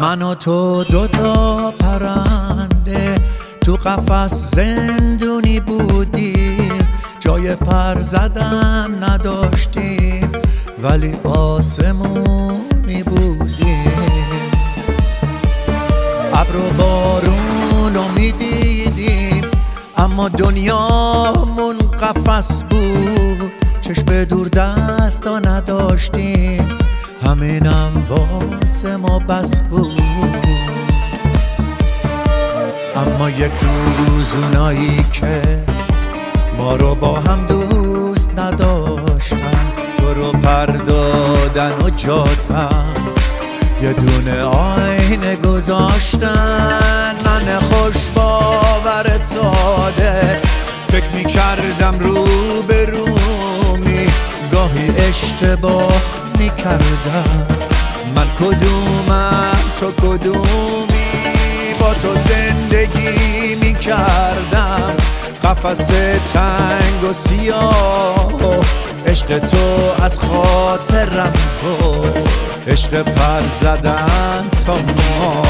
من و تو دوتا پرنده تو قفس زندونی بودیم، جای پر زدن نداشتیم ولی آسمونی بودیم. ابر و بارون رو میدیدیم اما دنیامون قفس بود، چشم دور دستا نداشتیم همینم واسه ما بس بود. اما یک روز اونایی که ما رو با هم دوست نداشتن تو رو پر دادن و جاتن یه دونه آینه گذاشتن. من خوش باور ساده فکر میکردم رو به رومی، گاهی اشتباه میکردم من کدومم تو کدومی. با تو زندگی میکردم قفس تنگ و سیاه، عشق تو از خاطرم بود، عشق پر زدن تا ما.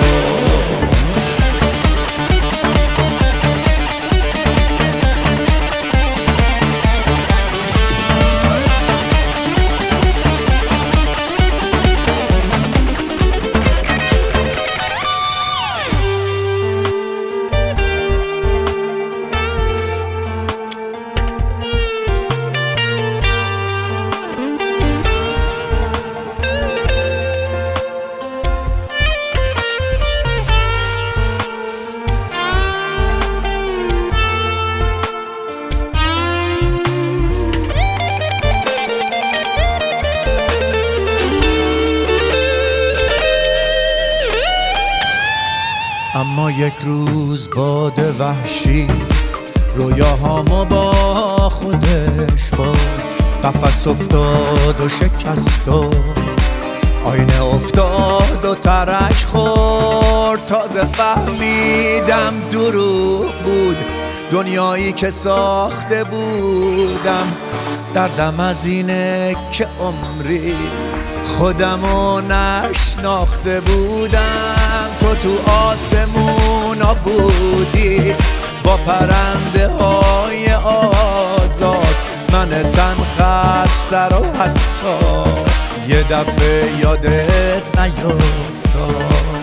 اما یک روز باد وحشی رویاهامو با خودش برد، قفس افتاد و شکست و آینه افتاد و ترک خورد. تازه فهمیدم دروغ بود دنیایی که ساخته بودم، دردم از اینه که عمری خودمو نشناخته بودم. تو آسمونا بودی با پرنده های آزاد، من تن خسته رو حتی یه دفعه یادت نیفتاد.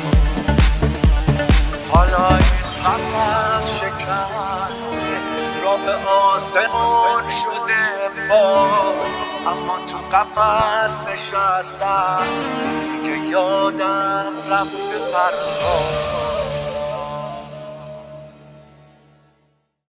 حالا این قفس شکسته راه آسمون شده باز، اما تو قفس نشستم دیگه یادم رفته پرواز.